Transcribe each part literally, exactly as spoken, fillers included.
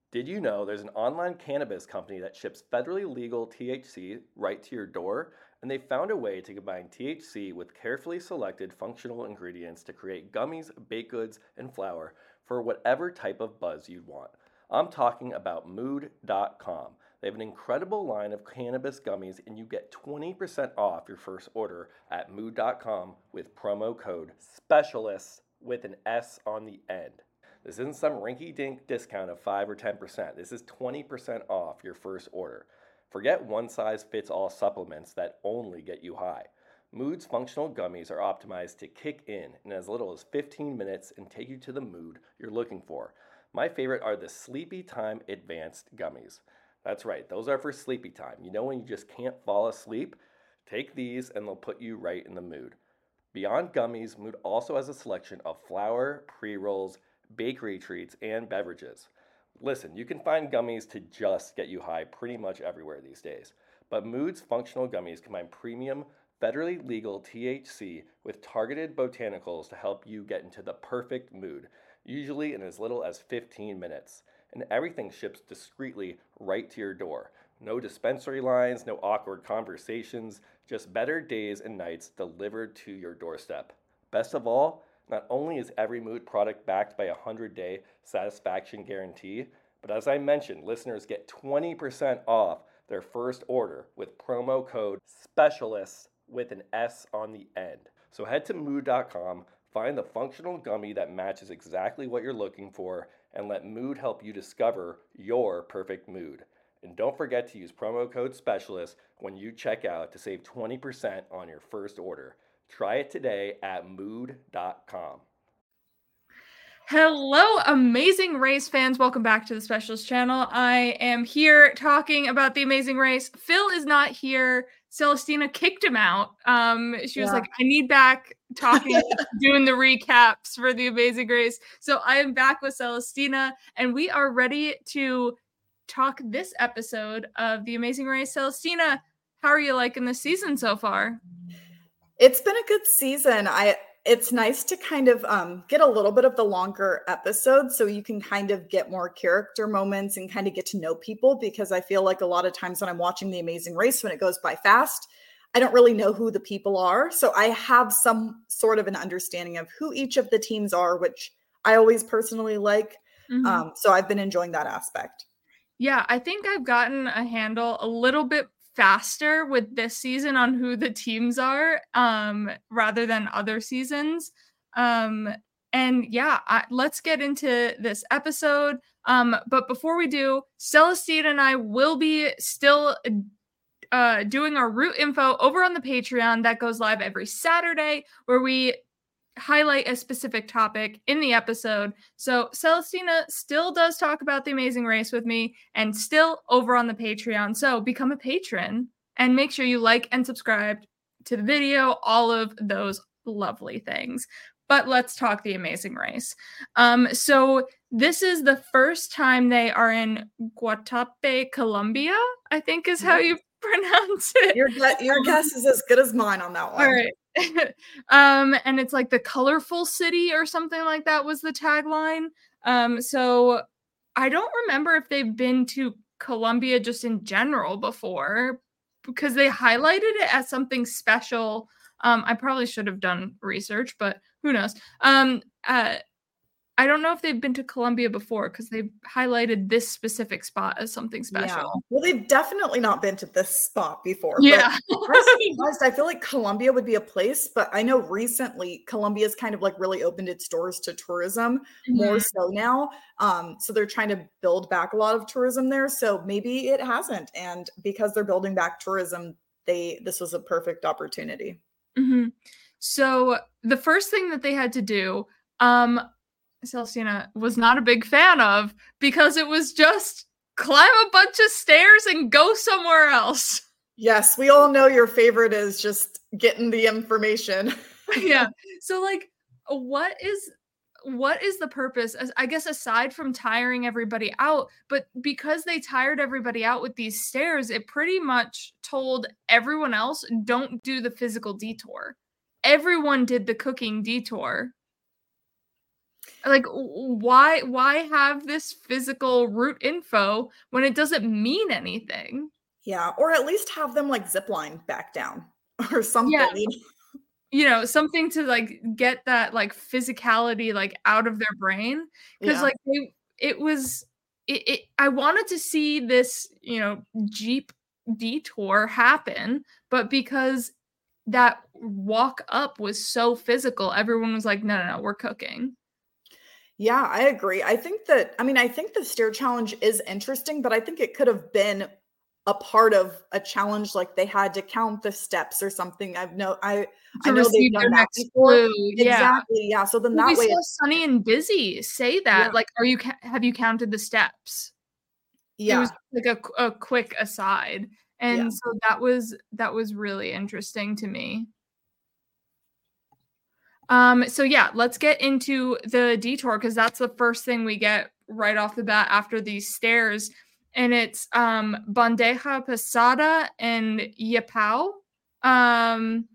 Did you know there's an online cannabis company that ships federally legal T H C right to your door? And they found a way to combine T H C with carefully selected functional ingredients to create gummies, baked goods, and flour for whatever type of buzz you'd want. I'm talking about mood dot com. They have an incredible line of cannabis gummies, and you get twenty percent off your first order at mood dot com with promo code SPECIALIST with an S on the end. This isn't some rinky-dink discount of five or ten percent. This is twenty percent off your first order. Forget one-size-fits-all supplements that only get you high. Mood's functional gummies are optimized to kick in in as little as fifteen minutes and take you to the mood you're looking for. My favorite are the Sleepy Time Advanced Gummies. That's right, those are for sleepy time. You know when you just can't fall asleep? Take these and they'll put you right in the mood. Beyond gummies, Mood also has a selection of flour, pre-rolls, bakery treats, and beverages. Listen, you can find gummies to just get you high pretty much everywhere these days, but Mood's functional gummies combine premium, federally legal T H C with targeted botanicals to help you get into the perfect mood, usually in as little as fifteen minutes. And everything ships discreetly right to your door. No dispensary lines, no awkward conversations, just better days and nights delivered to your doorstep. Best of all, not only is every Mood product backed by a one hundred day satisfaction guarantee, but as I mentioned, listeners get twenty percent off their first order with promo code SPECIALIST with an S on the end. So head to mood dot com, find the functional gummy that matches exactly what you're looking for, and let Mood help you discover your perfect mood. And don't forget to use promo code SPECIALIST when you check out to save twenty percent on your first order. Try it today at mood dot com. Hello, Amazing Race fans. Welcome back to the Specialist channel. I am here talking about the Amazing Race. Phil is not here. Celestina kicked him out. Um, she was Yeah. like, I need back talking, doing the recaps for the Amazing Race. So I am back with Celestina, and we are ready to talk this episode of the Amazing Race. Celestina, how are you liking the season so far? It's been a good season. I it's nice to kind of um, get a little bit of the longer episodes so you can kind of get more character moments and kind of get to know people, because I feel like a lot of times when I'm watching The Amazing Race, when it goes by fast, I don't really know who the people are. So I have some sort of an understanding of who each of the teams are, which I always personally like. Mhm. Um, so I've been enjoying that aspect. Yeah, I think I've gotten a handle a little bit faster with this season on who the teams are, um, rather than other seasons. Um, and yeah, I, let's get into this episode. Um, but before we do, Celestine and I will be still uh, doing our route info over on the Patreon that goes live every Saturday, where we highlight a specific topic in the episode. So Celestina still does talk about the Amazing Race with me, and still over on the Patreon. So become a patron and make sure you like and subscribe to the video, all of those lovely things. But let's talk the Amazing Race. Um, so this is the first time they are in Guatape, Colombia, I think is how you pronounce it. Your, your guess is as good as mine on that one. All right. um, and it's like the colorful city or something like that was the tagline. Um, so I don't remember if they've been to Colombia just in general before, because they highlighted it as something special. Um, I probably should have done research, but who knows? Um, uh, I don't know if they've been to Colombia before, because they've highlighted this specific spot as something special. Yeah. Well, they've definitely not been to this spot before. Yeah. But I feel like Colombia would be a place, but I know recently Colombia's kind of like really opened its doors to tourism Mhm. more so now. Um, so they're trying to build back a lot of tourism there. So maybe it hasn't. And because they're building back tourism, they this was a perfect opportunity. Mm-hmm. So the first thing that they had to do, um, Celestina was not a big fan of, because it was just climb a bunch of stairs and go somewhere else. Yes, we all know your favorite is just getting the information. Yeah. So like, what is what is the purpose? As I guess aside from tiring everybody out, but because they tired everybody out with these stairs, it pretty much told everyone else, don't do the physical detour. Everyone did the cooking detour. Like, why why have this physical route info when it doesn't mean anything? Yeah, or at least have them, like, zip line back down or Yeah. something, you know? You know, something to, like, get that, like, physicality, like, out of their brain, 'cause, Yeah. like, they it was it it I wanted to see this, you know, Jeep detour happen, but because that walk up was so physical, everyone was like, "No, no, no, we're cooking." Yeah, I agree. I think that I mean, I think the stair challenge is interesting, but I think it could have been a part of a challenge, like they had to count the steps or something. I've no I I To know they've receive done their that next before. clue, yeah. Exactly, yeah, so then Well, we that way saw it's Sonny and Busy say Yeah. that, like, "Are you ca have you counted the steps?" It was Yeah. like a q a quick aside, Yeah. and so that was that was really interesting to me. Um, so yeah, let's get into the detour 'cause that's the first thing we get right off the bat after these stairs, and it's, um, bandeja paisada and yapao. Um,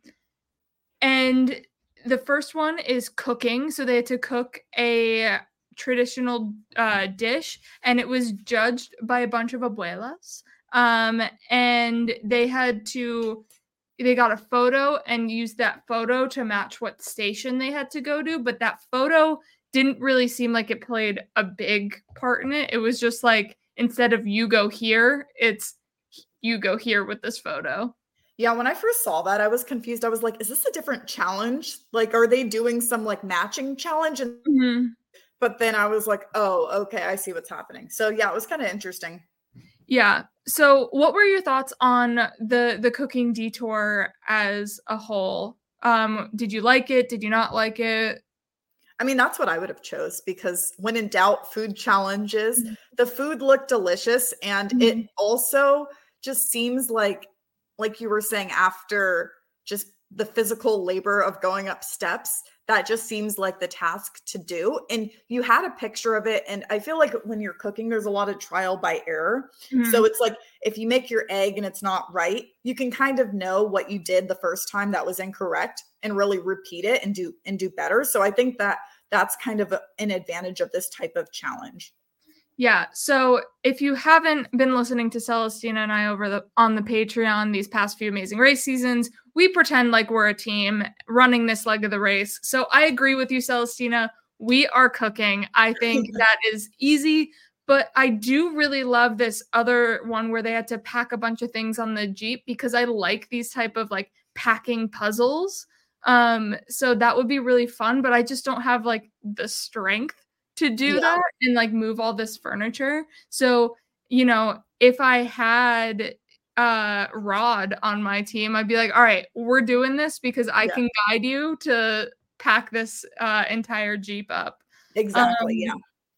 and the first one is cooking, so they had to cook a traditional, uh, dish, and it was judged by a bunch of abuelas. Um, and they had to they got a photo and used that photo to match what station they had to go to, but that photo didn't really seem like it played a big part in it. It was just like, instead of "You go here," it's "You go here with this photo." Yeah, when I first saw that, I was confused. I was like, "Is this a different challenge? Like, are they doing some, like, matching challenge?" And Mhm. but then I was like, "Oh, okay, I see what's happening." So, yeah, it was kinda interesting. Yeah. So, what were your thoughts on the the cooking detour as a whole? Um, did you like it? Did you not like it? I mean, that's what I would have chose because when in doubt, food challenges. Mhm. The food looked delicious, and it Mhm. also just seems like like you were saying, after just the physical labor of going up steps, that just seems like the task to do, and you had a picture of it, and I feel like when you're cooking, there's a lot of trial by error. So, Mhm. it's like, if you make your egg and it's not right, you can kind of know what you did the first time that was incorrect and really repeat it and do and do better. So, I think that that's kind of a an advantage of this type of challenge. Yeah, so if you haven't been listening to Celestina and I over the on the Patreon these past few Amazing Race seasons, we pretend like we're a team running this leg of the race. So I agree with you, Celestina. We are cooking. I think that is easy, but I do really love this other one where they had to pack a bunch of things on the Jeep because I like these type of, like, packing puzzles. Um, so that would be really fun, but I just don't have, like, the strength to do Yeah. that and, like, move all this furniture. So, you know, if I had, uh, Rod on my team, I'd be like, "Alright, we're doing this because I Yeah. can guide you to pack this, uh, entire Jeep up." Exactly, Um, yeah.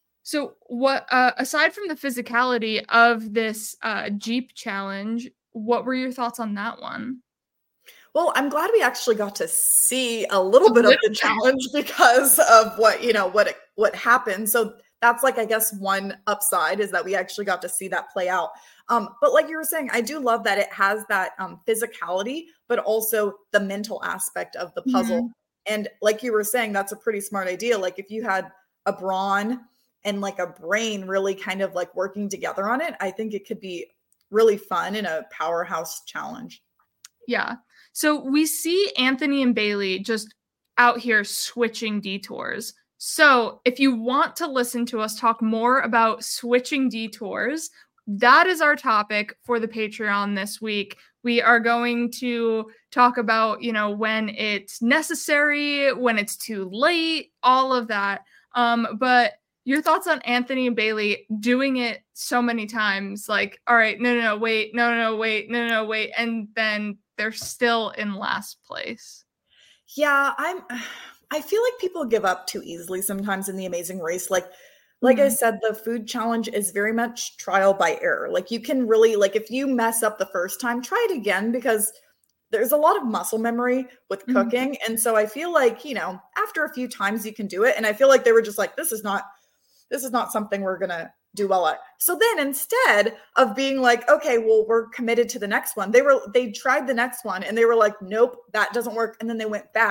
so what uh, aside from the physicality of this, uh, Jeep challenge, what were your thoughts on that one? Well, I'm glad we actually got to see a little A bit of little the bit. challenge because of what, you know, what it what happened. So that's, like, I guess, one upside is that we actually got to see that play out. Um, but like you were saying, I do love that it has that, um, physicality, but also the mental aspect of the puzzle. Mhm. And like you were saying, that's a pretty smart idea. Like, if you had a brawn and, like, a brain really kind of, like, working together on it, I think it could be really fun and a powerhouse challenge. Yeah. So we see Anthony and Bailey just out here switching detours. So if you want to listen to us talk more about switching detours, that is our topic for the Patreon this week. We are going to talk about, you know, when it's necessary, when it's too late, all of that. Um, but your thoughts on Anthony and Bailey doing it so many times, like, all right, no, no, no, wait, no, no, no, wait, no, no, no, wait, and then they're still in last place. Yeah, I'm I feel like people give up too easily sometimes in The Amazing Race. Like like I Mhm. said, the food challenge is very much trial by error. Like, you can really like, if you mess up the first time, try it again because there's a lot of muscle memory with Mhm. cooking, and so I feel like, you know, after a few times you can do it, and I feel like they were just like, "This is not this is not something we're gonna do well at." So then instead of being like, "Okay, well, we're committed to the next one," they were they tried the next one and they were like, "Nope, that doesn't work," and then they went back.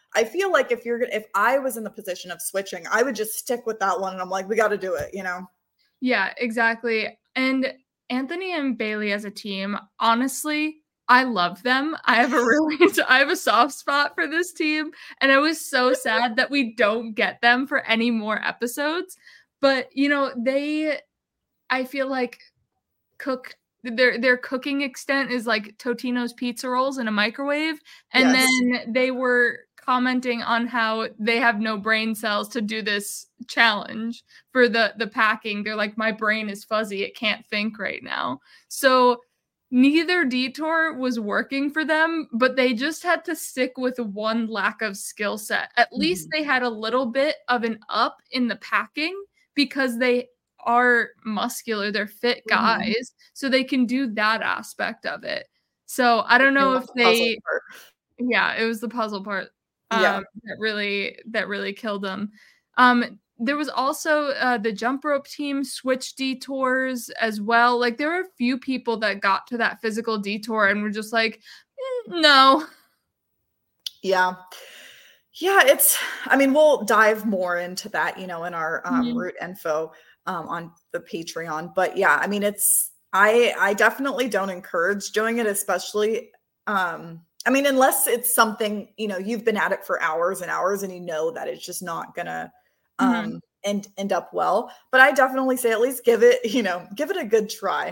I feel like if you're if I was in the position of switching, I would just stick with that one. And I'm like, we got to do it, you know? Yeah, exactly. And Anthony and Bailey as a team, honestly, I love them. I have a really, I have a soft spot for this team. And I was so sad that we don't get them for any more episodes. But, you know, they, I feel like cook, their their cooking extent is like Totino's pizza rolls in a microwave. And Yes. then they were commenting on how they have no brain cells to do this challenge for the the packing. They're like, my brain is fuzzy, it can't think right now. So neither detour was working for them, but they just had to stick with one lack of skill set. At mm-hmm. least they had a little bit of an up in the packing because they are muscular, they're fit guys, mm-hmm. so they can do that aspect of it. So I don't know if they yeah, it was the puzzle part. Um, yeah. that really that really killed them. Um, there was also uh, the jump rope team switch detours as well. Like there were a few people that got to that physical detour and were just like, mm, no. Yeah. Yeah, it's, I mean, we'll dive more into that, you know, in our um, mm-hmm. route info um, on the Patreon. But yeah, I mean, it's, I, I definitely don't encourage doing it, especially, um, I mean, unless it's something, you know, you've been at it for hours and hours and you know that it's just not gonna um, mm-hmm. end, end up well. But I definitely say at least give it, you know, give it a good try.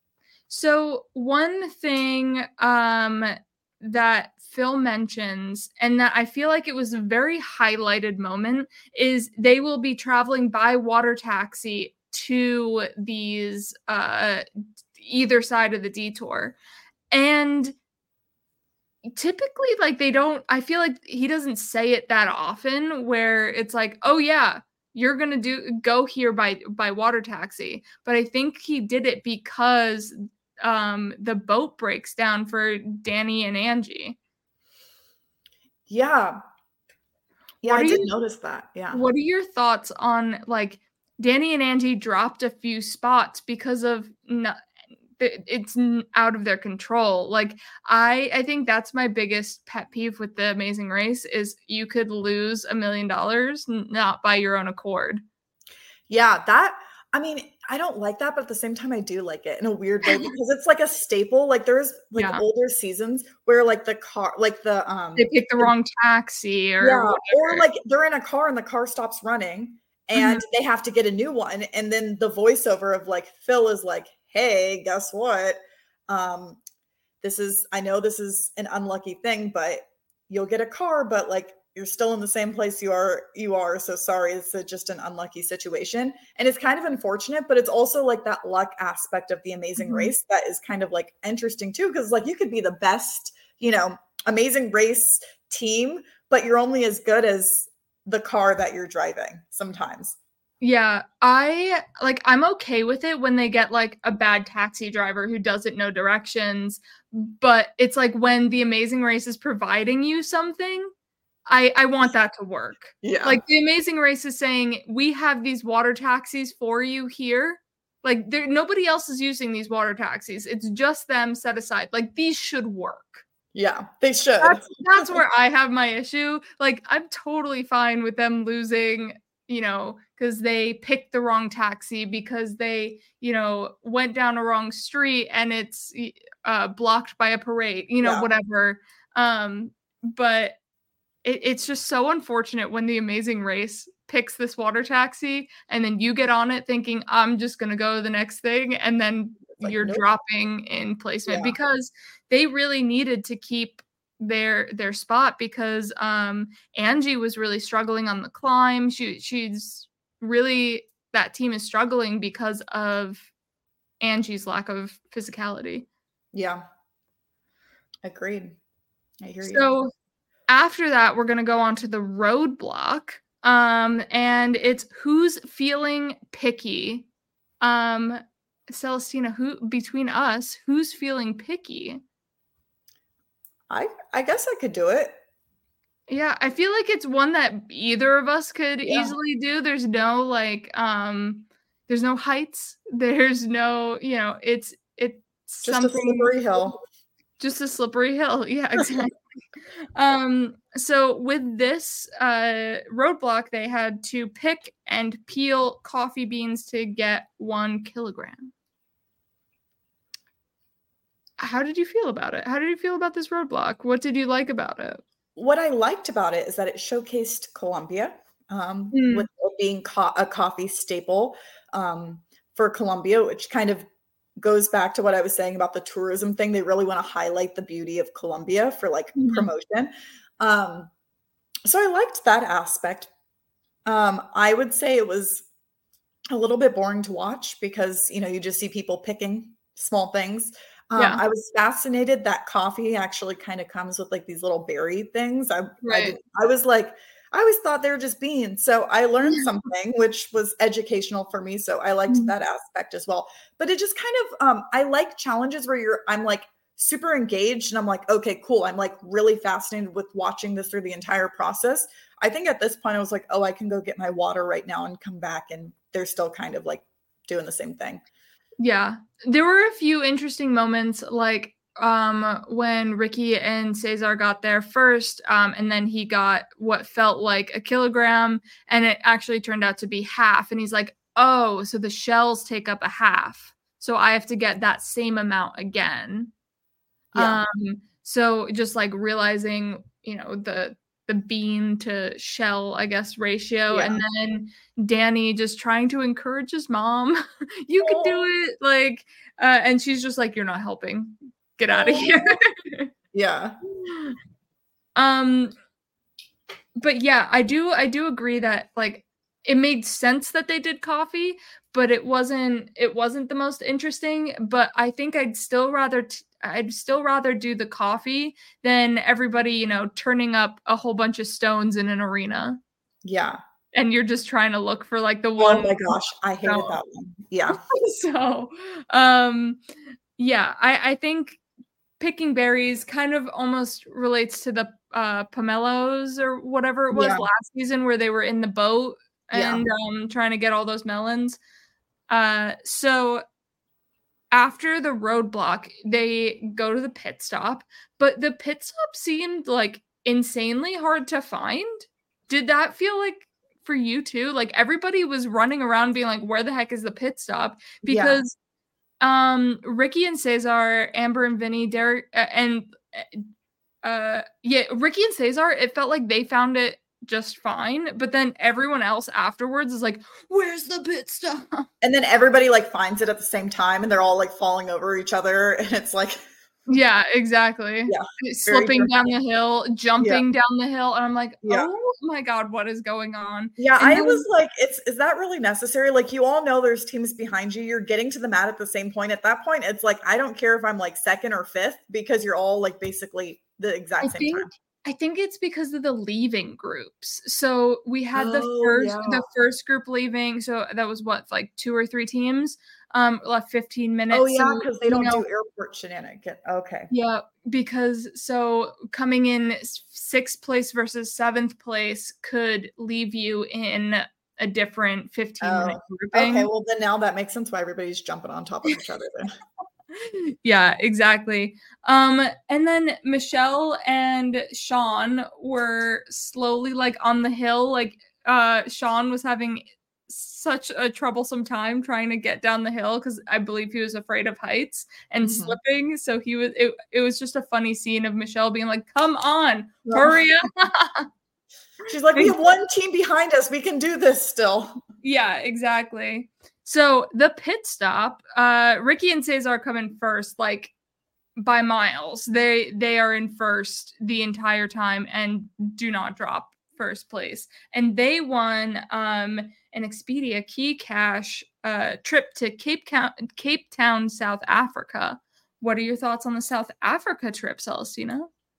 So one thing um, that Phil mentions, and that I feel like it was a very highlighted moment, is they will be traveling by water taxi to these uh, either side of the detour. And typically, like, they don't, I feel like he doesn't say it that often where it's like, oh yeah, you're gonna do go here by by water taxi. But I think he did it because um the boat breaks down for Danny and Angie. Yeah. Yeah, I did you, notice that. Yeah. What are your thoughts on, like, Danny and Angie dropped a few spots because of no, it's out of their control. Like, I I think that's my biggest pet peeve with the Amazing Race is you could lose a million dollars not by your own accord. Yeah, that, I mean, I don't like that, but at the same time, I do like it in a weird way because it's like a staple. Like there's like yeah. older seasons where like the car, like the um, they pick the wrong taxi or yeah, whatever. Or like they're in a car and the car stops running and mm-hmm. they have to get a new one, and then the voiceover of like Phil is like, "Hey, guess what? Um, this is I know this is an unlucky thing, but you'll get a car, but like." You're still in the same place you are, you are. So sorry, it's a, just an unlucky situation. And it's kind of unfortunate, but it's also like that luck aspect of the Amazing mm-hmm. Race that is kind of like interesting too. Cause like you could be the best, you know, Amazing Race team, but you're only as good as the car that you're driving sometimes. Yeah, I like, I'm okay with it when they get like a bad taxi driver who doesn't know directions, but it's like when the Amazing Race is providing you something, I, I want that to work. Yeah. Like the Amazing Race is saying, we have these water taxis for you here. Like there, nobody else is using these water taxis. It's just them set aside. Like these should work. Yeah, they should. That's, that's where I have my issue. Like I'm totally fine with them losing, you know, because they picked the wrong taxi because they, you know, went down a wrong street and it's uh, blocked by a parade, you know, yeah. whatever. Um, but It, it's just so unfortunate when the Amazing Race picks this water taxi and then you get on it thinking, I'm just going to go to the next thing. And then like, you're nope. dropping in placement yeah. because they really needed to keep their their spot because um, Angie was really struggling on the climb. She She's really, that team is struggling because of Angie's lack of physicality. Yeah. Agreed. I hear you. So after that, we're going to go on to the roadblock, um, and it's who's feeling picky. Um, Celestina, who between us, who's feeling picky? I I guess I could do it. Yeah, I feel like it's one that either of us could yeah. easily do. There's no like, um, there's no heights. There's no, you know, it's it's just something, a slippery hill. Just a slippery hill. Yeah, exactly. um, so with this uh, roadblock, they had to pick and peel coffee beans to get one kilogram. How did you feel about it? How did you feel about this roadblock? What did you like about it? What I liked about it is that it showcased Colombia, um, Mm. with it being co- a coffee staple um, for Colombia, which kind of goes back to what I was saying about the tourism thing. They really want to highlight the beauty of Colombia for like Mhm. promotion. Um, so I liked that aspect. Um, I would say it was a little bit boring to watch because, you know, you just see people picking small things. Um, Yeah. I was fascinated that coffee actually kind of comes with like these little berry things. I, I, Right. did, I was like, I always thought they were just beans. So I learned something, which was educational for me. So I liked Mhm. that aspect as well. But it just kind of, um, I like challenges where you're, I'm like super engaged and I'm like, okay, cool. I'm like really fascinated with watching this through the entire process. I think at this point I was like, oh, I can go get my water right now and come back. And they're still kind of like doing the same thing. Yeah. There were a few interesting moments, like um when Ricky and Cesar got there first, um, and then he got what felt like a kilogram, and it actually turned out to be half. And he's like, oh, so the shells take up a half. So I have to get that same amount again. Yeah. Um, so just like realizing, you know, the the bean to shell, I guess, ratio. Yeah. And then Danny just trying to encourage his mom. You can do Oh. it. Like, uh, and she's just like, you're not helping. Get out of Oh. here. Yeah. Um, but yeah, I do I do agree that like it made sense that they did coffee, but it wasn't it wasn't the most interesting. But I think I'd still rather t- I'd still rather do the coffee than everybody, you know, turning up a whole bunch of stones in an arena. Yeah. And you're just trying to look for like the Oh one. my gosh, I hated stone. that one. Yeah. So, um, yeah, I I think picking berries kind of almost relates to the uh pomelos or whatever it was Yeah. last season where they were in the boat Yeah. and um trying to get all those melons. Uh so after the roadblock, they go to the pit stop, but the pit stop seemed like insanely hard to find. Did that feel like for you too? Like everybody was running around being like, where the heck is the pit stop? Yeah. Because um Ricky and Cesar, Amber and Vinny, Derek, uh, and uh yeah, Ricky and Cesar, it felt like they found it just fine, but then everyone else afterwards is like, where's the pit stop? And then everybody like finds it at the same time and they're all like falling over each other and it's like Yeah, exactly. Yeah, Slipping down the hill, Yeah. jumping down the hill, and I'm like, Yeah. oh my god, what is going on? Yeah, And I then- was like, it's is that really necessary? Like you all know there's teams behind you. You're getting to the mat at the same point. At that point, it's like I don't care if I'm like second or fifth because you're all like basically the exact I same think time. I think it's because of the leaving groups. So we had the Oh, first yeah. the first group leaving. So that was what, like two or three teams. Um, left fifteen minutes. Oh yeah, So, because they you don't know, do airport shenanigans. Okay. yeah, because so coming in s- sixth place versus seventh place could leave you in a different fifteen minute Oh, grouping. okay. Well, then now that makes sense why everybody's jumping on top of each other then. Yeah, exactly. Um, and then Michelle and Sean were slowly like on the hill. Like, uh, Sean was having such a troublesome time trying to get down the hill because I believe he was afraid of heights and Mhm. slipping. So he was. It, it was just a funny scene of Michelle being like, "Come on, Yeah. hurry up!" She's like, we have one team behind us. We can do this still. Yeah, exactly. So the pit stop, uh, Ricky and Cesar come in first, like by miles. They they are in first the entire time and do not drop first place. And they won um an Expedia Key Cash uh trip to Cape Town, Cape Town, South Africa. What are your thoughts on the South Africa trip, Celestina?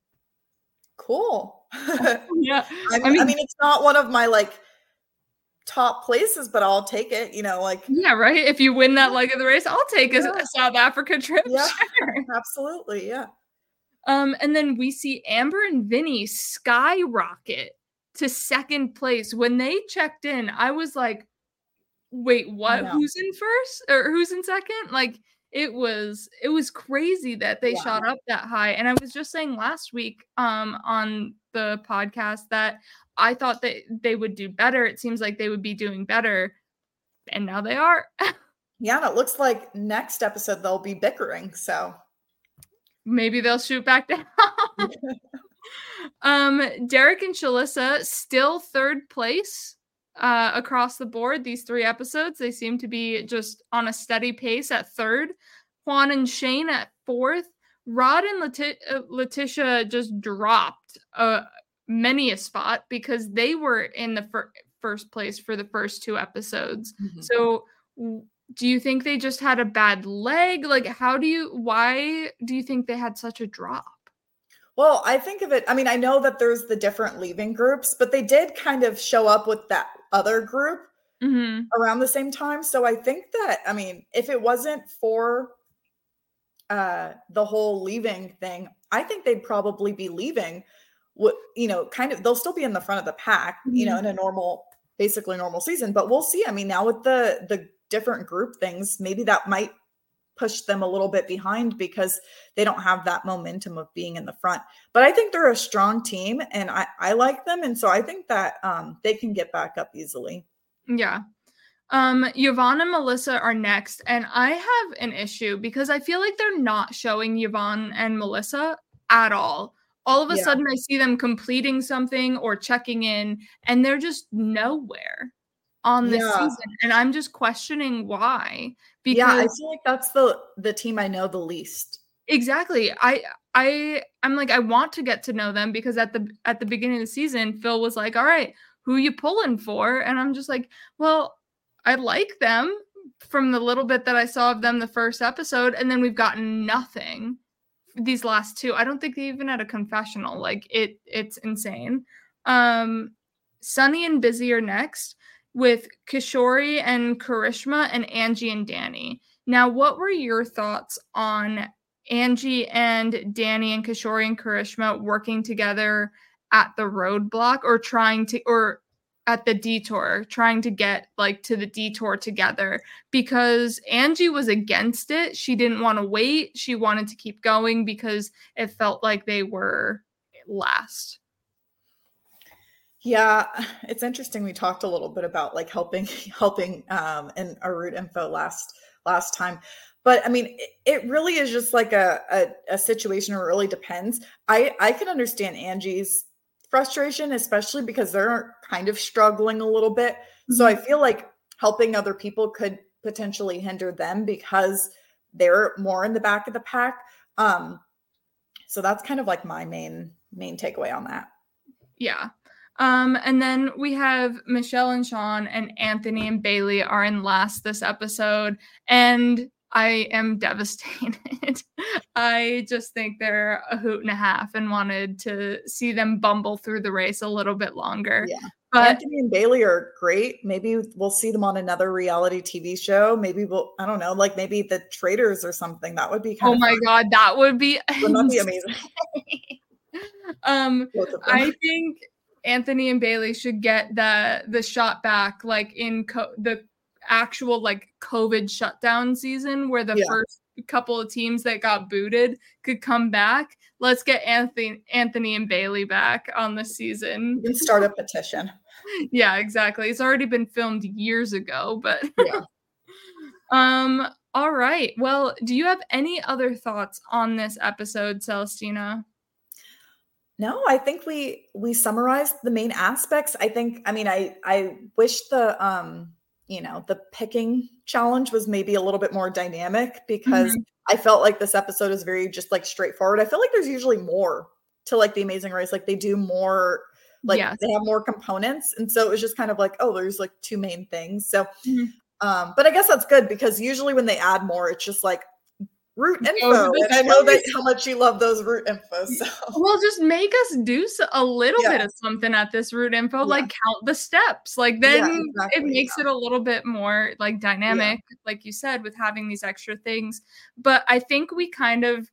Cool. Yeah, I, I mean, I mean, it's not one of my like top places, but I'll take it. You know, like yeah, right. If you win that leg of the race, I'll take a, Yeah. a South Africa trip. Yeah. Sure. absolutely, yeah. Um, and then we see Amber and Vinny skyrocket to second place. When they checked in, I was like, wait, what? know. Who's in first? Or who's in second? Like, it was it was crazy that they Yeah. shot up that high. And I was just saying last week um on the podcast that I thought that they would do better. It seems like they would be doing better, and now they are. Yeah, and it looks like next episode they'll be bickering, so maybe they'll shoot back down. um Derek and Shalissa still third place uh across the board. These three episodes, they seem to be just on a steady pace at third. Juan and Shane at fourth. Rod and Leti- uh, Letitia just dropped uh many a spot because they were in the fir- first place for the first two episodes. Mm-hmm. So w- do you think they just had a bad leg? Like, how do you why do you think they had such a drop? Well, I think of it, I mean, I know that there's the different leaving groups, but they did kind of show up with that other group mm-hmm. around the same time. So I think that, I mean, if it wasn't for uh, the whole leaving thing, I think they'd probably be leaving, what, you know, kind of, they'll still be in the front of the pack, mm-hmm. you know, in a normal, basically normal season, but we'll see. I mean, now with the, the different group things, maybe that might push them a little bit behind because they don't have that momentum of being in the front. But I think they're a strong team and I, I like them. And so I think that um, they can get back up easily. Yeah. Um, Yvonne and Melissa are next. And I have an issue because I feel like they're not showing Yvonne and Melissa at all. All of a yeah. sudden I see them completing something or checking in and they're just nowhere on this yeah. season. And I'm just questioning why. Because yeah, I feel like that's the the team I know the least. Exactly. I I I'm like, I want to get to know them because at the at the beginning of the season, Phil was like, all right, who you pulling for? And I'm just like, well, I like them from the little bit that I saw of them the first episode, and then we've gotten nothing these last two. I don't think they even had a confessional. Like it it's insane. Um Sunny and Busy are next, with Kishori and Karishma and Angie and Danny. Now, what were your thoughts on Angie and Danny and Kishori and Karishma working together at the roadblock or trying to, or at the detour, trying to get like to the detour together? Because Angie was against it. She didn't want to wait. She wanted to keep going because it felt like they were last. Yeah, it's interesting. We talked a little bit about like helping, helping um, in our route info last last time, but I mean, it, it really is just like a, a a situation where it really depends. I I can understand Angie's frustration, especially because they're kind of struggling a little bit. Mm-hmm. So I feel like helping other people could potentially hinder them because they're more in the back of the pack. Um, so that's kind of like my main main takeaway on that. Yeah. Um, and then we have Michelle and Sean, and Anthony and Bailey are in last this episode. And I am devastated. I just think they're a hoot and a half and wanted to see them bumble through the race a little bit longer. Yeah. But Anthony and Bailey are great. Maybe we'll see them on another reality T V show. Maybe we'll, I don't know, like maybe The Traitors or something. That would be kind oh of my fun. God, that would be, Wouldn't that be amazing? um, I think Anthony and Bailey should get the the shot back, like in co- the actual like COVID shutdown season, where the yeah. first couple of teams that got booted could come back. Let's get Anthony Anthony and Bailey back on the season. You can start a petition. Yeah, exactly. It's already been filmed years ago, but yeah. um. All right. Well, do you have any other thoughts on this episode, Celestina? No, I think we we summarized the main aspects. I think, I mean, I I wish the um, you know, the picking challenge was maybe a little bit more dynamic because mm-hmm. I felt like this episode is very just like straightforward. I feel like there's usually more to like The Amazing Race. Like they do more, like yes. they have more components. And so it was just kind of like, oh, there's like two main things. So, mm-hmm. um, but I guess that's good because usually when they add more, it's just like, route info, and I know that how much you love those route info. So well, just make us do so, a little yeah. bit of something at this route info, yeah. like count the steps. Like then yeah, exactly, it makes yeah. it a little bit more like dynamic, yeah. like you said, with having these extra things. But I think we kind of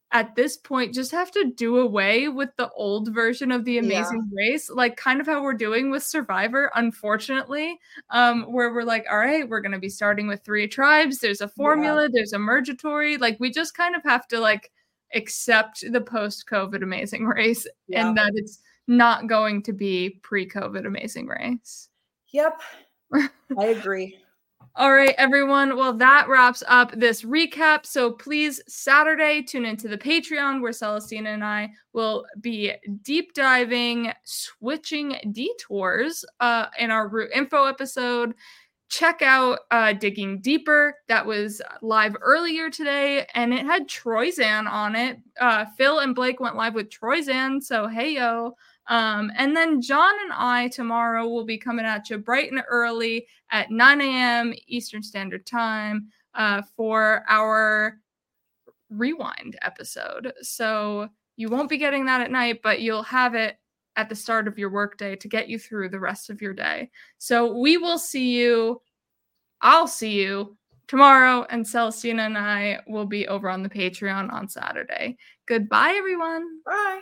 at this point just have to do away with the old version of the Amazing yeah. Race, like kind of how we're doing with Survivor, unfortunately, um, where we're like, all right, we're going to be starting with three tribes. There's a formula, yeah. there's a mergatory. Like we just kind of have to like accept the post-COVID Amazing Race yeah. and that it's not going to be pre-COVID Amazing Race. Yep. I agree. All right, everyone. Well, that wraps up this recap. So please, Saturday, tune into the Patreon where Celestina and I will be deep diving, switching detours uh, in our route info episode. Check out uh, Digging Deeper. That was live earlier today, and it had Troyzan on it. Uh, Phil and Blake went live with Troyzan, so hey, yo. Um, and then John and I tomorrow will be coming at you bright and early at nine a.m. Eastern Standard Time uh, for our rewind episode. So you won't be getting that at night, but you'll have it at the start of your workday to get you through the rest of your day. So we will see you. I'll see you tomorrow, and Celestina and I will be over on the Patreon on Saturday. Goodbye, everyone. Bye.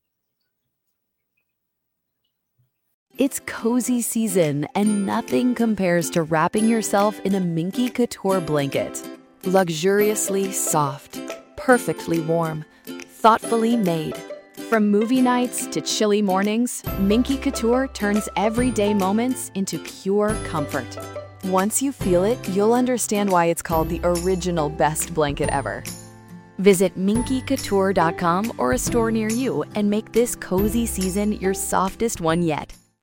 It's cozy season, and nothing compares to wrapping yourself in a Minky Couture blanket. Luxuriously soft, perfectly warm, thoughtfully made. From movie nights to chilly mornings, Minky Couture turns everyday moments into pure comfort. Once you feel it, you'll understand why it's called the original best blanket ever. Visit minky couture dot com or a store near you and make this cozy season your softest one yet.